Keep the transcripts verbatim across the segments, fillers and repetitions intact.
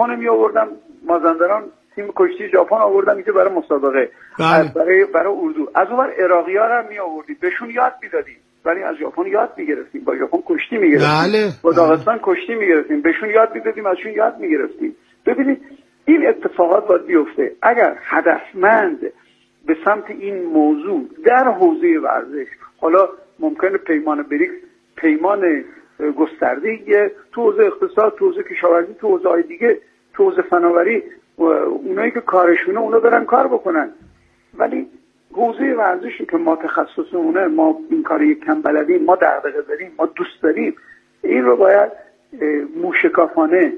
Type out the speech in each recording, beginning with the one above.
ژاپن می آوردم، مازندران تیم کشتی ژاپن آوردم اینجا برای مسابقه، بله. برای برای اردو. از اون ور عراقی‌ها رو می آوردیم، بهشون یاد میدادیم، ولی از ژاپن یاد میگرفتیم، با ژاپن کشتی میگرفتیم، بله. با داغستان کشتی میگرفتیم، بهشون یاد میدادیم، ازشون یاد میگرفتیم. ببینید این اتفاقات باید بیفته. اگر هدفمند به سمت این موضوع در حوزه ورزش، حالا ممکنه پیمان بریکس پیمان گسترده‌ایه، تو حوزه اقتصاد، تو حوزه کشاورزی، تو حوزه‌های دیگه، تو حوزه فناوری، اونایی که کارشونه اونا برن کار بکنن، ولی حوزه ورزشی که ما تخصصمونه، ما این کاری کم بلدیم، ما دغدغه داریم، ما دوست داریم، این رو باید موشکافانه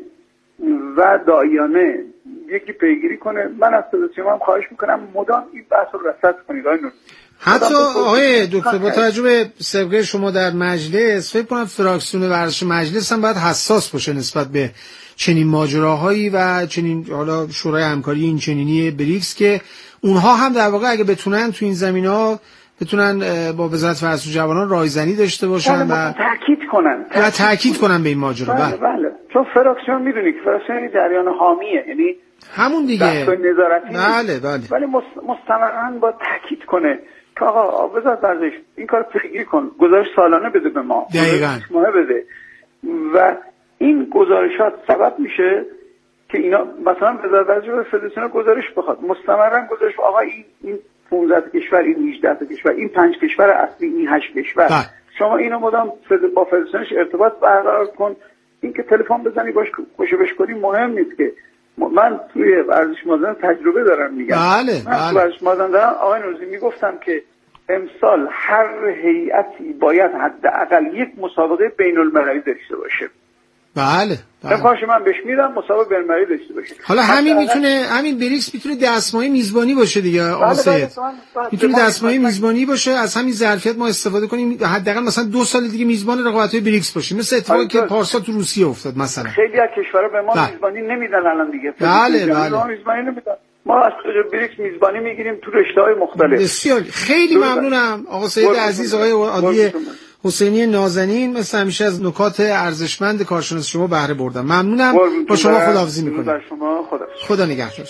و داعیانه یکی پیگیری کنه. من از صداچی‌ها هم خواهش میکنم مدام این بحث رو رصد کنید. آقای نوری، حتی آقای دکتر با توجه به سابقه شما در مجلس، فکر کنم فراکسیون ورزش مجلس هم باید حساس باشه نسبت به چنین ماجراهایی و چنین حالا شورای همکاری این چنینی بریکس، که اونها هم در واقع اگه بتونن تو این زمینه‌ها بتونن با وزارت ورزش و جوانان رایزنی داشته باشن و تاکید کنن و تاکید کنن به این ماجرا. بله بله، چون فراکسیون میدونی که فراکسیون جریان حامیه، یعنی همون دیگه نظارتی. بله بله، ولی مستمرا با تاکید کنه که آقا وزارت ورزش این کار پیگیری کن، گزارش سالانه بده به ما، دقیقاً ماه بده، و این گزارشات سبب میشه که اینا مثلا وزارت ورزش و فدراسیون گزارش بخواد، مستمرا گزارش آقا این این پانزده کشور، این هجده کشور، این پنج کشور اصلی، این هشت کشور، ده. شما اینو مدام با فدراسیونش ارتباط برقرار کن. این که تلفن بزنی باش خوشو بش کنی مهم نیست. که من توی ورزش مازندران تجربه دارم میگم. بله من بله. توی ورزش مازندران آقای نوروزی میگفتم که امسال هر هیئتی باید حداقل یک مسابقه بین المللی داشته باشه. بله بله. کاش من بهش میدم مسابقه بین المللی داشته باشه. حالا همین میتونه همین بریکس میتونه دستمایه میزبانی باشه دیگه آقا سید. میتونه دستمایه میزبانی باشه، از همین ظرفیت ما استفاده کنیم، حداقل مثلا دو سال دیگه میزبان رقابت‌های بریکس باشیم، مثل اتفاقی که پارسال تو روسیه افتاد مثلا. خیلی از کشورها به ما میزبانی نمیدن الان دیگه. بله بله. میزبانی نمیدن. ما از بریکس میزبانی میگیریم تو رشته‌های مختلف. بسیار خیلی ممنونم آقا سید عزیز، آقای عادی حسینی نازنین، مثل همیشه از نکات ارزشمند کارشناس شما بهره بردم. ممنونم. با شما خداحافظی میکنم. شما خدا خدا نگهدار.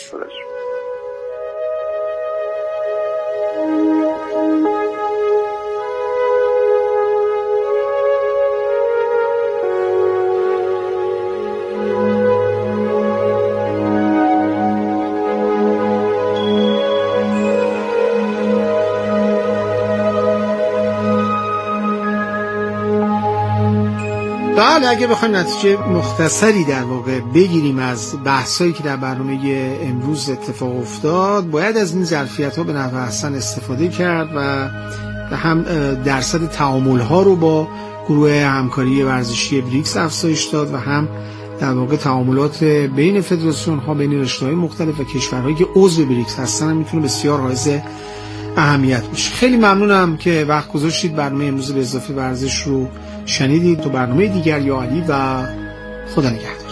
بله، اگه بخوایم نتیجه مختصری در واقع بگیریم از بحثایی که در برنامه امروز اتفاق افتاد، باید از این ظرفیت‌ها به نحو احسن استفاده کرد و هم درصد تعامل‌ها رو با گروه همکاری ورزشی بریکس افزایش داد و هم در واقع تعاملات بین فدراسیون‌ها، بین رشته‌های مختلف و کشورهایی که عضو بریکس هستن هم میتونه بسیار حائز اهمیت باشه. خیلی ممنونم که وقت گذاشتید برنامه امروز به اضافه ورزش رو شنیدید. تو برنامه دیگر یا علی و خدا نگهدار.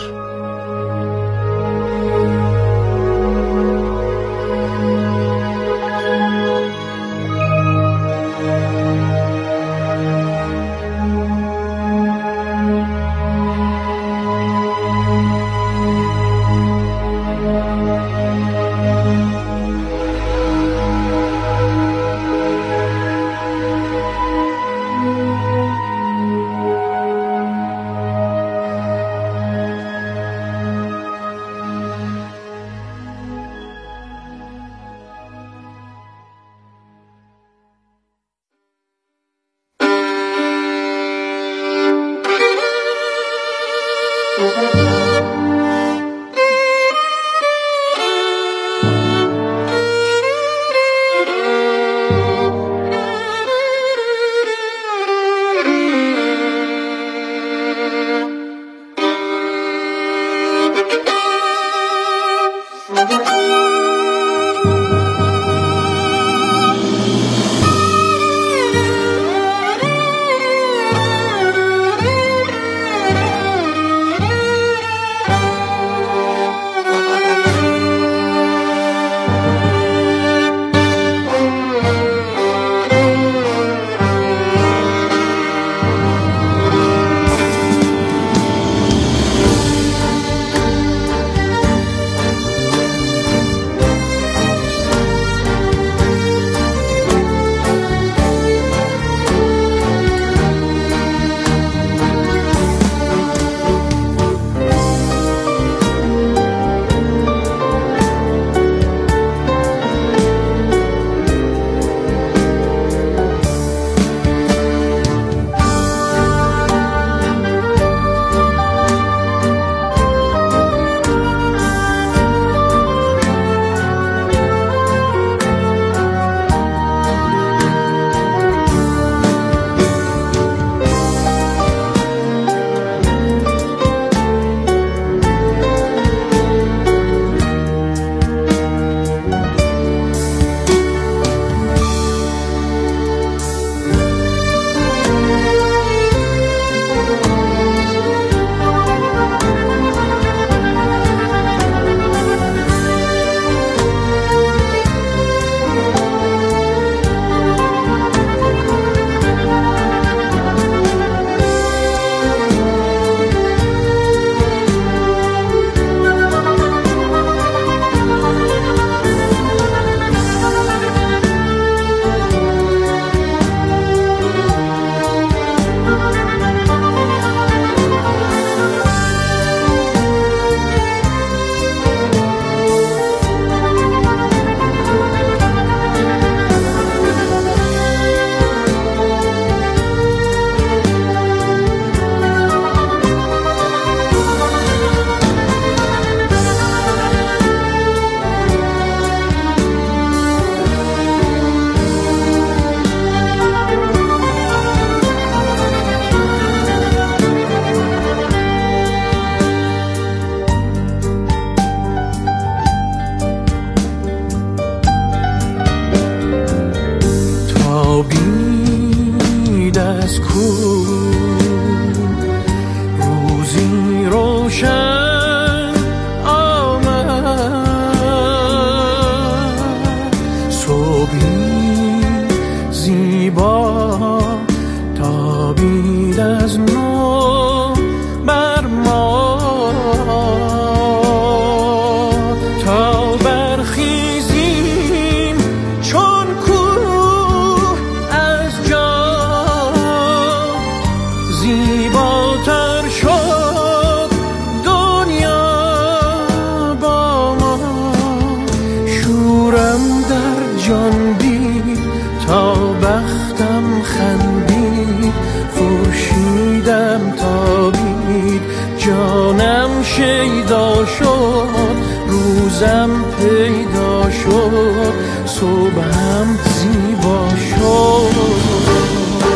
روزم پیدا شد، صبحم زیبا شد.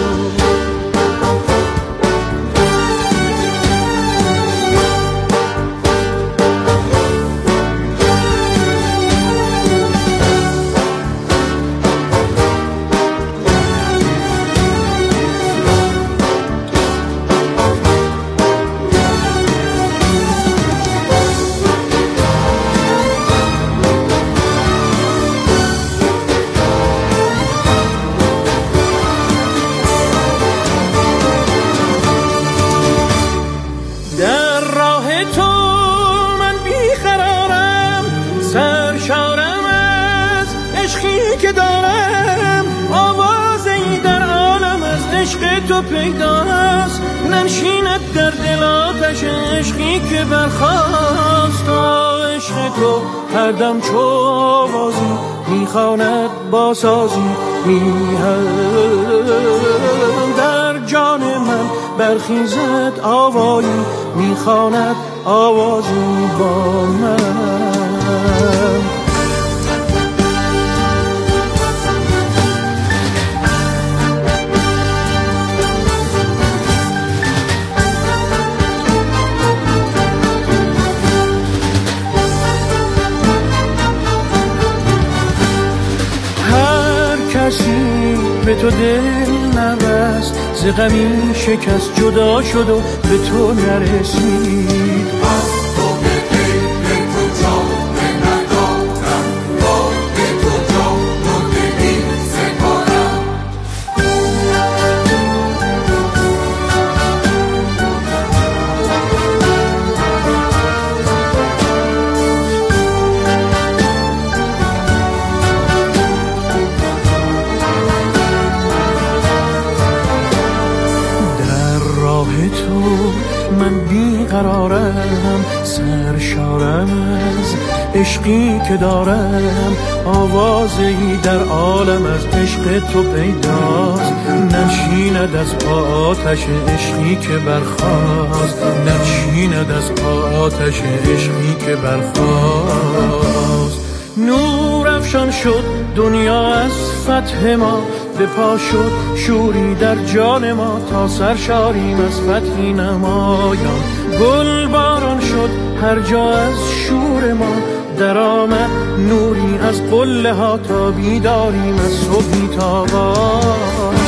تو پیداست ننشیند در دل آتش عشقی که برخاست. تا عشق تو هر دم چو آوازی میخواند با سازی میهن در جان من برخیزد آوایی میخواند آوازی با من. به تو دل نبست، ز غمی شکست جدا شد و به تو نرسید. از تو به دل تو جان ندارم، با به تو جان و دلی سپارم. من بیقرارم، سرشارم از عشقی که دارم. آوازی در عالم از عشق تو پیداست، ننشیند از پا آتش عشقی که برخاست، ننشیند از پا آتش عشقی که برخاست. نور افشان شد دنیا از فتح ما، به پا شد شوری در جان ما، تا سرشاریم از فتحی نمایان. گل باران شد هر جا از شور ما، در آمد نوری از قله ها، تا بیداریم از صبحی تابان.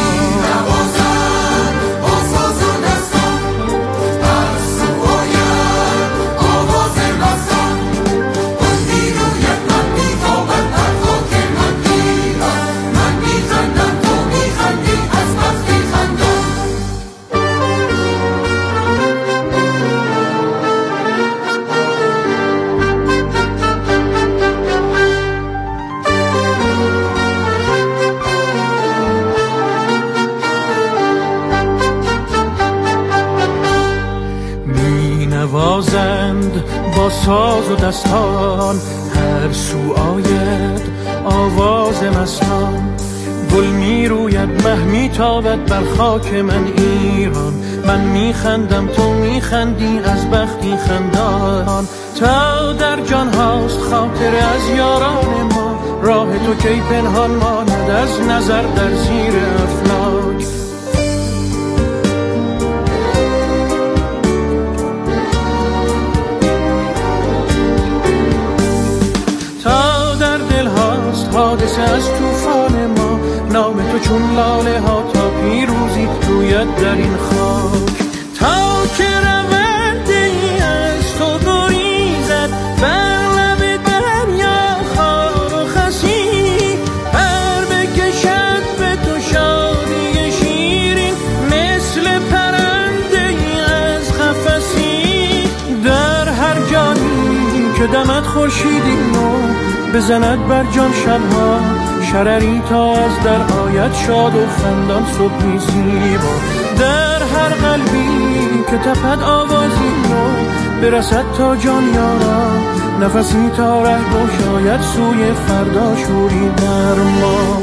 نوازند با ساز و دستان، هر سو آید آواز مستان. گل می روید مه می تابد بر خاک من ایران، من می خندم تو می خندی از بختی خندان. تا در جان هاست خاطر از یاران ما، راه تو کی پنهان ماند از نظر در زیر افلاک. حادثه از طوفان ما، نام تو چون لاله ها تا پیروزی روید در این خاک. تا که رونده ای از تو گریزد بر لب دریا خار و خسی، پر بکشد به تو شادی شیرین مثل پرنده ای از قفسی. در هر جانی که دمد خورشیدی نو، بزند بر جان شبها شرری تا از در آید شاد و خندان صبحی زیبا. در هر قلبی که تپد آوازی نو، برسد تا جان یارا نفسی تا ره گشاید سوی فردا شوری در ما.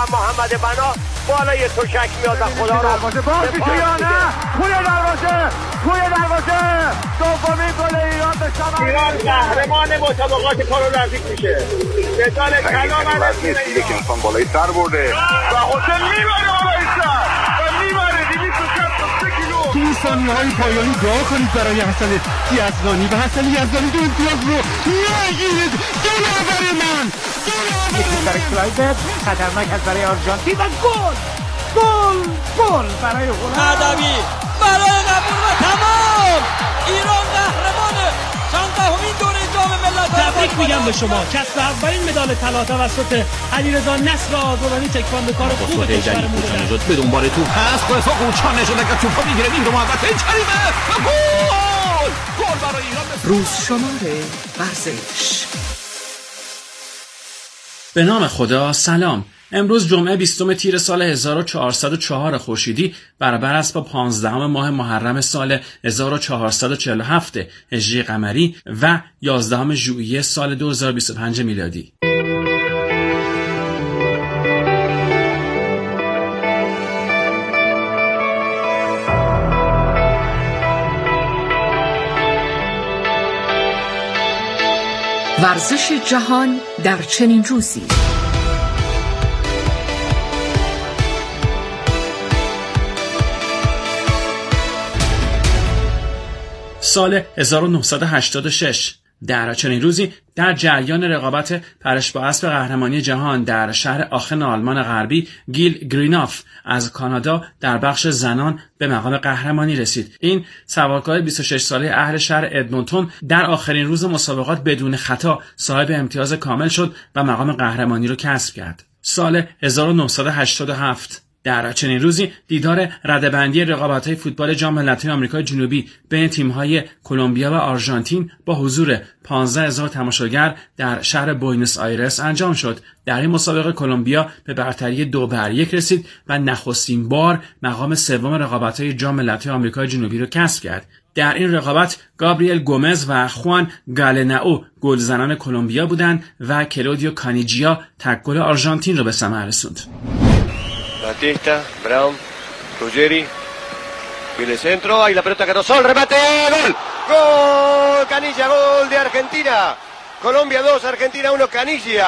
محمد بنا بالای تشک میاد و خدا رو دروازه باز میشه یا نه؟ توی دروازه توی دروازه دومین گل ایران به ثمر ایران قهرمان مسابقات پارالمپیک میشه. مدال طلا برای ایران که انسان بالای سر برده و حسین میبره بالای سر و میبره دویست و شصت و سه کیلو. تو این ثانیه‌های پایانی دعا کنید برای حسن یزدانی و حسن یزدانی دو امتیاز رو نگیرید. دلاور من یک برای کلایبرت خطرناک است برای آرژانتین و گل گل گل برای هلند. مهدوی برای قبول و تمام. ایران قهرمانه. چند دهمین دوره جام ملت‌ها. تبریک میگم به شما. کسب اولین مدال طلا توسط علیرضا نصر آزادانی تکواندوکار خوب کشورمون بود. به دنبال توپ هست. با اسحاق قوچان نشد که توپو میگیره این رو محبت کریمه و گل گل برای ایران. روز شماره ورزش. به نام خدا. سلام. امروز جمعه بیستم تیر سال هزار و چهارصد و چهار خورشیدی برابر است با پانزدهم ماه محرم سال هزار و چهارصد و چهل و هفت هجری قمری و یازدهم ژوئیه سال دو هزار و بیست و پنج میلادی. ورزش جهان در چنین روزی. سال هزار و نهصد و هشتاد و شش در چنین روزی در جریان رقابت پرش با اسب قهرمانی جهان در شهر آخن آلمان غربی گیل گریناف از کانادا در بخش زنان به مقام قهرمانی رسید. این سوارکار بیست و شش ساله اهل شهر ادمونتون در آخرین روز مسابقات بدون خطا صاحب امتیاز کامل شد و مقام قهرمانی را کسب کرد. سال هزار و نهصد و هشتاد و هفت در چنین روزی دیدار رده‌بندی رقابت‌های فوتبال جام ملت‌های آمریکای جنوبی بین تیم‌های کلمبیا و آرژانتین با حضور پانزده هزار تماشاگر در شهر بوئنوس آیرس انجام شد. در این مسابقه کلمبیا به برتری دو بر یک رسید و نخستین بار مقام سوم رقابت‌های جام ملت‌های آمریکای جنوبی را کسب کرد. در این رقابت گابریل گومز و خوان گالنائو گلزنان کلمبیا بودند و کلودیو کانیجیا تک گل آرژانتین را به ثمر رسوند. Batista, Brown, Ruggeri, viene centro, ahí la pelota ganó Sol, remate, gol, gol, Canilla, gol de Argentina, Colombia dos, Argentina uno, Canilla.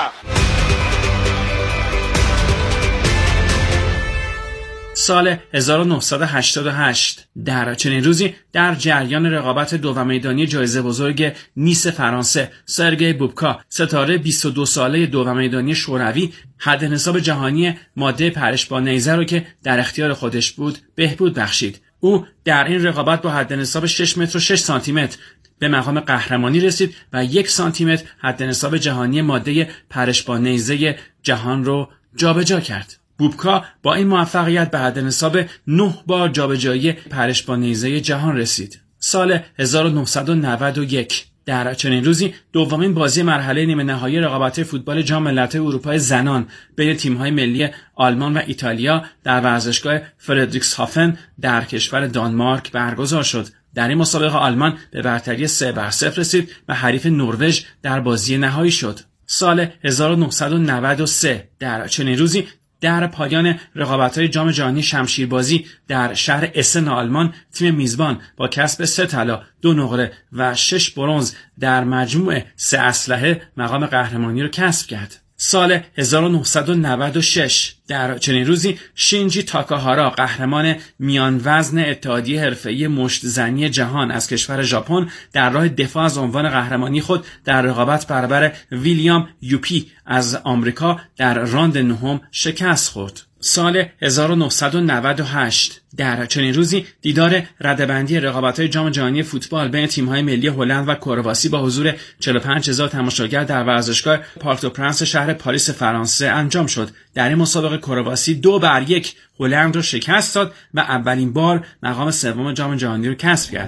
سال هزار و نهصد و هشتاد و هشت در چنین روزی در جریان رقابت دو میدانی جایزه بزرگ نیس فرانسه سرگئی بوبکا ستاره بیست و دو ساله دو میدانی شوروی حد نصاب جهانی ماده پرش با نیزه رو که در اختیار خودش بود بهبود بخشید. او در این رقابت با حد نصاب شش متر و شش سانتی متر به مقام قهرمانی رسید و یک سانتی متر حد نصاب جهانی ماده پرش با نیزه جهان رو جابجا کرد. بوبکا با این موفقیت به حد نصاب نه بار جابجایی پرش با نیزه جهان رسید. سال هزار و نهصد و نود و یک در چنین روزی دومین بازی مرحله نیمه نهایی رقابت فوتبال جام ملت‌های اروپای زنان بین تیم‌های ملی آلمان و ایتالیا در ورزشگاه فردریکسهافن در کشور دانمارک برگزار شد. در این مسابقه آلمان به برتری سه بر صفر رسید و حریف نروژ در بازی نهایی شد. سال هزار و نهصد و نود و سه در چنین روزی در پایان رقابت‌های جام جهانی شمشیربازی در شهر اسن آلمان تیم میزبان با کسب سه طلا، دو نقره و شش برنز در مجموع سه اسلحه مقام قهرمانی را کسب کرد. سال هزار و نهصد و نود و شش در چنین روزی شینجی تاکاهارا قهرمان میان وزن اتحادیه حرفه‌ای مشت‌زنی جهان از کشور ژاپن در راه دفاع از عنوان قهرمانی خود در رقابت برابر ویلیام یوپی از آمریکا در راند نهم شکست خورد. سال هزار و نهصد و نود و هشت در چنین روزی دیدار رده‌بندی رقابت‌های جام جهانی فوتبال بین تیم‌های ملی هلند و کرواسی با حضور چهل و پنج هزار تماشاگر در ورزشگاه پارک دو پرنس شهر پاریس فرانسه انجام شد. در این مسابقه کرواسی دو بر یک هلند را شکست داد و اولین بار مقام سوم جام جهانی را کسب کرد.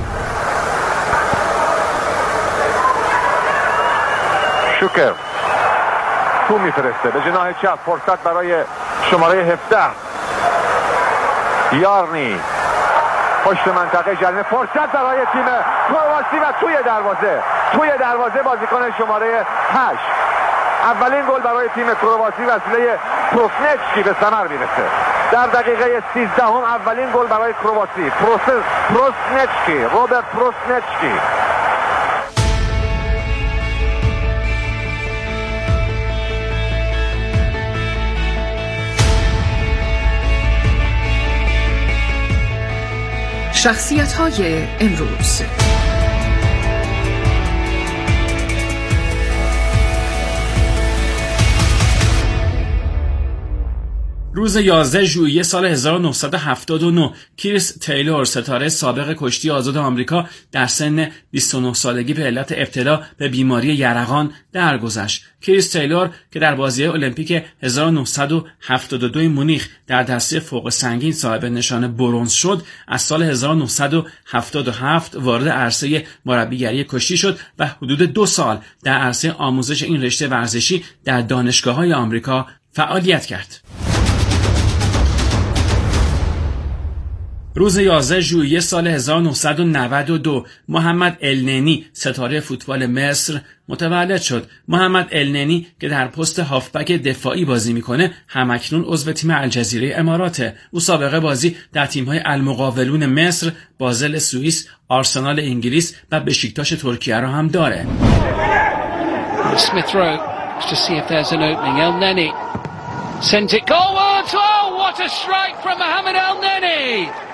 شوکر تو میفرسته به جناح چپ، فرصت برای شماره هفده یارنی پشت منطقه جریمه، فرصت برای تیم کرواسی و توی دروازه توی دروازه بازیکن شماره هشت. اولین گل برای تیم کرواسی وسیله پروسنچکی به ثمر میرسه. در دقیقه سیزدهم اولین گل برای کرواسی. پروسس پروسنچکی، روبرت پروسنچکی. شخصیت‌های امروز. روز یازده ژوئیه سال هزار و نهصد و هفتاد و نه کریس تیلور، ستاره سابق کشتی آزاد آمریکا، در سن بیست و نه سالگی به علت ابتلا به بیماری یرقان درگذشت. کریس تیلور که در بازی‌های المپیک هزار و نهصد و هفتاد و دو مونیخ در دسته فوق سنگین صاحب نشان برنز شد، از سال هزار و نهصد و هفتاد و هفت وارد عرصه مربیگری کشتی شد و حدود دو سال در عرصه آموزش این رشته ورزشی در دانشگاه‌های آمریکا فعالیت کرد. روز یازده ژوئیه سال هزار و نهصد و نود و دو محمد الننی، ستاره فوتبال مصر، متولد شد. محمد الننی که در پست هافبک دفاعی بازی میکنه، همکنون عضو تیم الجزیره اماراته. او سابقه بازی در تیم‌های المقاولون مصر، بازل سوئیس، آرسنال انگلیس و بشیکتاش ترکیه را هم داره. Smith Rowe to see if there's an opening. El Neni sent it goalwards. Oh, what a strike from Mohamed El Neni!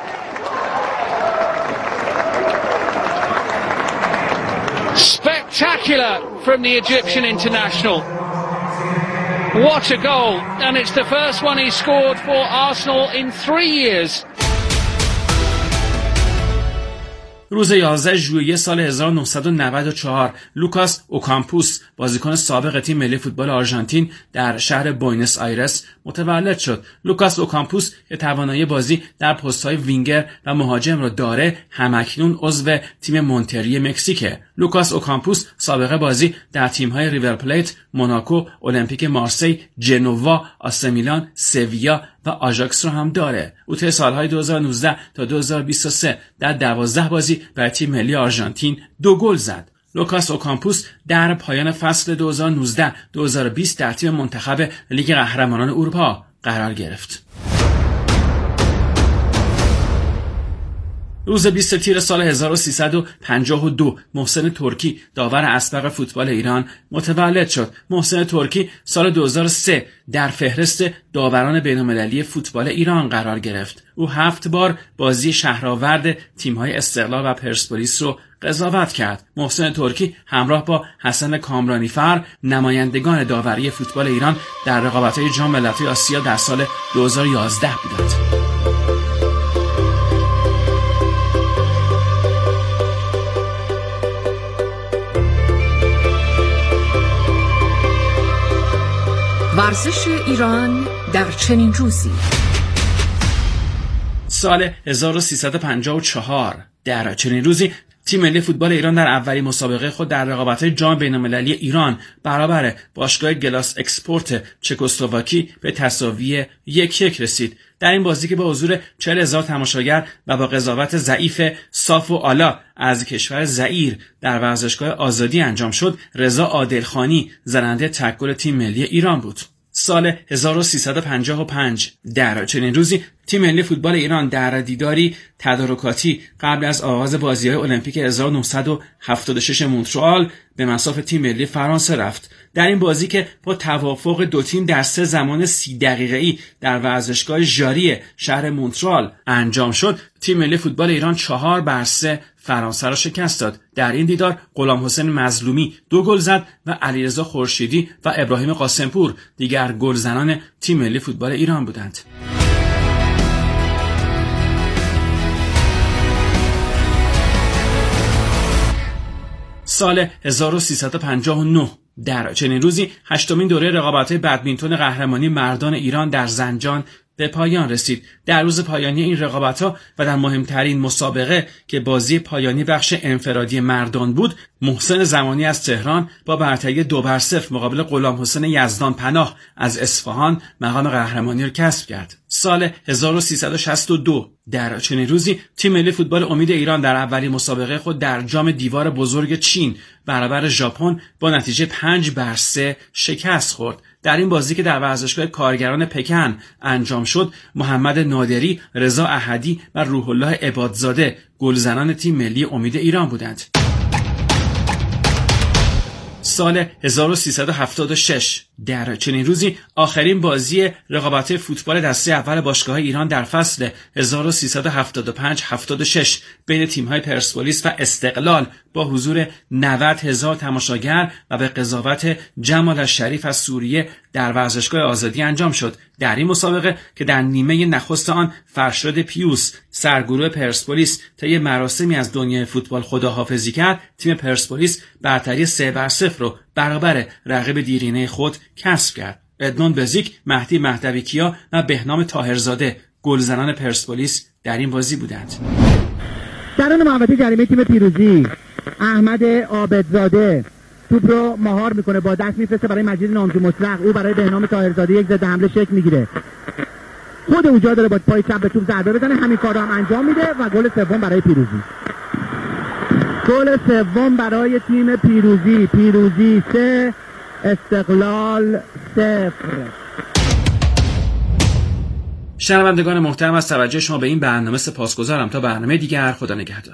Spectacular from the Egyptian international. What a goal, and it's the first one he scored for Arsenal in three years. روز یازده ژوئیه سال هزار و نهصد و نود و چهار لوکاس اوکامپوس، بازیکن سابق تیم ملی فوتبال آرژانتین، در شهر بوینس آیرس متولد شد. لوکاس اوکامپوس که توانایی بازی در پست‌های وینگر و مهاجم را داره، همکنون عضو تیم مونتری مکزیکه. لوکاس اوکامپوس سابقه بازی در تیم‌های ریور پلیت، موناکو، المپیک مارسی، جنوا، آسه میلان، سویا و آژاکس را هم داره. او طی سالهای دو هزار و نوزده تا دو هزار و بیست و سه در دوازده بازی برای تیم ملی آرژانتین دو گل زد. لوکاس اوکامپوس در پایان فصل دو هزار و نوزده دو هزار و بیست در تیم منتخب لیگ قهرمانان اروپا قرار گرفت. روز بیست تیر سال هزار و سیصد و پنجاه و دو محسن ترکی، داور اسبق فوتبال ایران، متولد شد. محسن ترکی سال دو هزار و سه در فهرست داوران بین‌المللی فوتبال ایران قرار گرفت. او هفت بار بازی شهرآورد تیم‌های استقلال و پرسپولیس رو قضاوت کرد. محسن ترکی همراه با حسن کامرانیفر نمایندگان داوری فوتبال ایران در رقابت‌های جام ملت‌های آسیا در سال دو هزار و یازده بودند. ورزش ایران در چنین روزی. سال هزار و سیصد و پنجاه و چهار در چنین روزی تیم ملی فوتبال ایران در اولین مسابقه خود در رقابت‌های جام بین‌المللی ایران برابر باشگاه گلاس اکسپورت چکسلواکی به تساوی یک یک رسید. در این بازی که با حضور چهل هزار تماشاگر و با قضاوت ضعیف صاف و آلا از کشور زئیر در ورزشگاه آزادی انجام شد، رضا عادلخانی زننده تک گل تیم ملی ایران بود. سال هزار و سیصد و پنجاه و پنج در چنین روزی تیم ملی فوتبال ایران در دیداری تدارکاتی قبل از آغاز بازی‌های المپیک هزار و نهصد و هفتاد و شش مونترال به مصاف تیم ملی فرانسه رفت. در این بازی که با توافق دو تیم در سه زمان سی دقیقه‌ای در ورزشگاه ژاری شهر مونترال انجام شد، تیم ملی فوتبال ایران چهار بر سه فرانسه را شکست داد. در این دیدار غلام حسین مظلومی دو گل زد و علیرضا خورشیدی و ابراهیم قاسمپور دیگر گلزنان تیم ملی فوتبال ایران بودند. سال هزار و سیصد و پنجاه و نه در چنین روزی هشتمین دوره رقابت‌های بدمینتون قهرمانی مردان ایران در زنجان به پایان رسید. در روز پایانی این رقابت‌ها و در مهمترین مسابقه که بازی پایانی بخش انفرادی مردان بود، محسن زمانی از تهران با برتری دو بر صفر مقابل غلام حسین یزدان پناه از اصفهان مقام قهرمانی را کسب کرد. سال هزار و سیصد و شصت و دو در چنین روزی تیم ملی فوتبال امید ایران در اولین مسابقه خود در جام دیوار بزرگ چین برابر ژاپن با نتیجه پنج بر سه شکست خورد. در این بازی که در ورزشگاه کارگران پکن انجام شد، محمد نادری، رضا احدی و روح الله عبادزاده گلزنان تیم ملی امید ایران بودند. سال هزار و سیصد و هفتاد و شش در چنین روزی آخرین بازی رقابت فوتبال دسته اول باشگاه ایران در فصل هزار و سیصد و هفتاد و پنج هفتاد و شش بین تیم‌های پرسپولیس و استقلال با حضور نود هزار تماشاگر و به قضاوت جمال الشریف از سوریه در ورزشگاه آزادی انجام شد. در این مسابقه که در نیمه نخست آن فرشاد پیوس سرگروه پرسپولیس طی مراسمی از دنیای فوتبال خداحافظی کرد، تیم پرسپولیس برتری سه بر صفر رو برابر رقیب دیرینه خود کسب کرد. ادموند بزیک، مهدی مهدوی کیا و بهنام طاهرزاده گلزنان پرسپولیس در این بازی بودند. سران محوطه جریمه تیم پیروزی احمد عابدزاده توپ رو مهار میکنه، با دست میفرسته برای مجید نامجو مطلق، او برای بهنام طاهرزاده یک ضد حمله شکل میگیره، خود اونجا داره با پای چپ به توپ ضربه بزنه، همین کارو هم انجام میده و گل سوم برای پیروزی. گل سوم برای تیم پیروزی. پیروزی سه استقلال صفر. شنوندگان محترم، از توجه شما به این برنامه سپاسگزارم. تا برنامه دیگر، خدا نگهدار.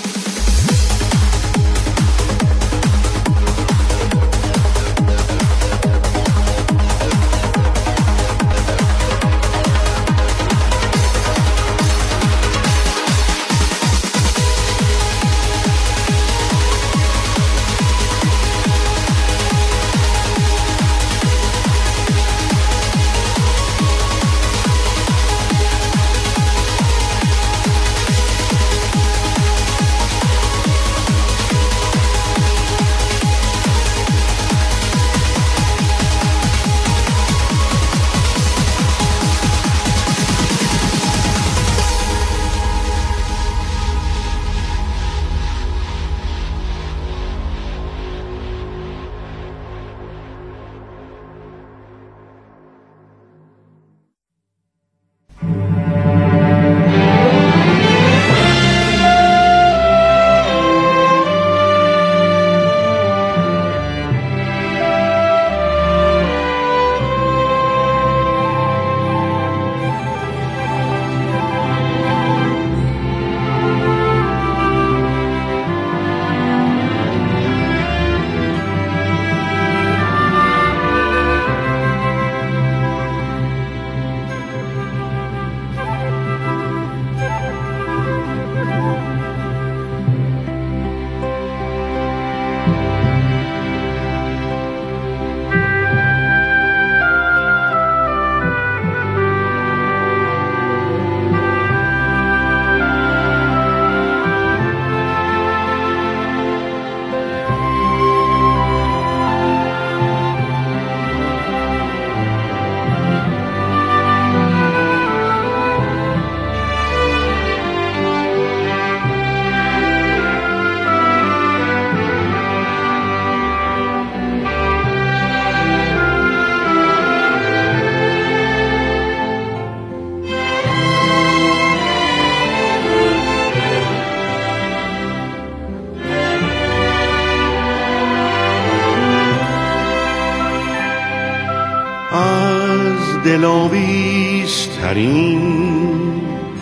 دلاویزترین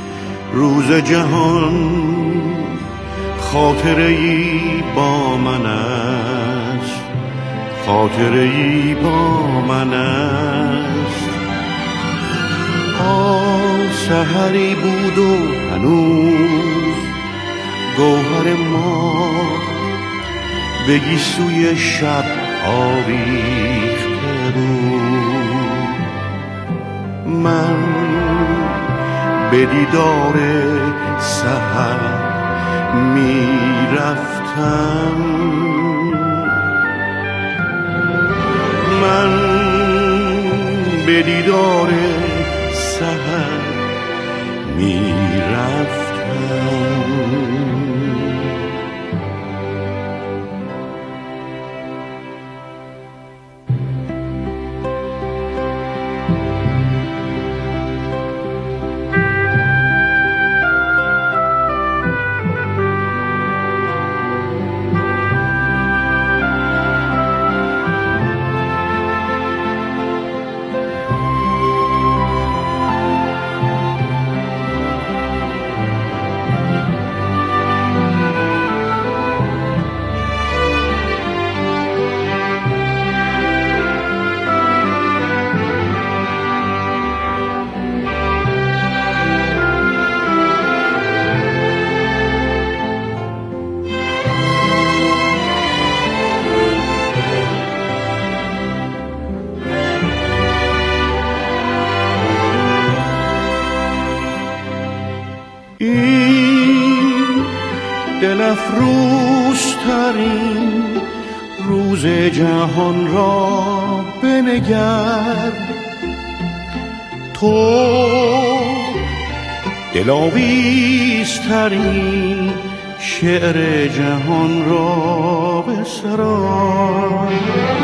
روز جهان خاطره‌ای با من است، خاطره‌ای با من است. آه سحری بود و هنوز گوهر ما به گیسوی شب آویخته بود. من به دیدار سحر می رفتم، من به دیدار سحر می رفتم. افروزترین روز جهان را بنگر، تو دلاویزترین شعر جهان را بسرای.